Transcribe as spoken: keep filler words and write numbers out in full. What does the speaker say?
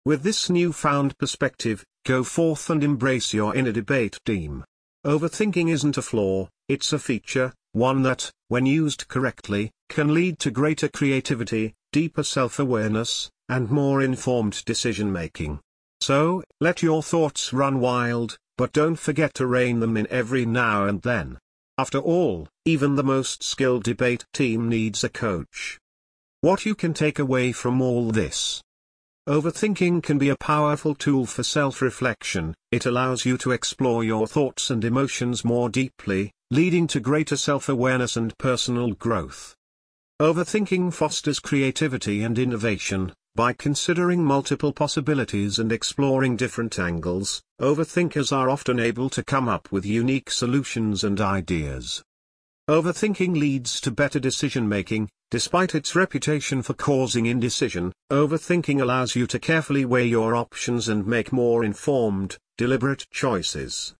With this newfound perspective, go forth and embrace your inner debate team. Overthinking isn't a flaw, it's a feature, one that, when used correctly, can lead to greater creativity, deeper self-awareness, and more informed decision-making. So, let your thoughts run wild, but don't forget to rein them in every now and then. After all, even the most skilled debate team needs a coach. What you can take away from all this? Overthinking can be a powerful tool for self-reflection. It allows you to explore your thoughts and emotions more deeply, leading to greater self-awareness and personal growth. Overthinking fosters creativity and innovation. By considering multiple possibilities and exploring different angles, overthinkers are often able to come up with unique solutions and ideas. Overthinking leads to better decision-making. Despite its reputation for causing indecision, overthinking allows you to carefully weigh your options and make more informed, deliberate choices.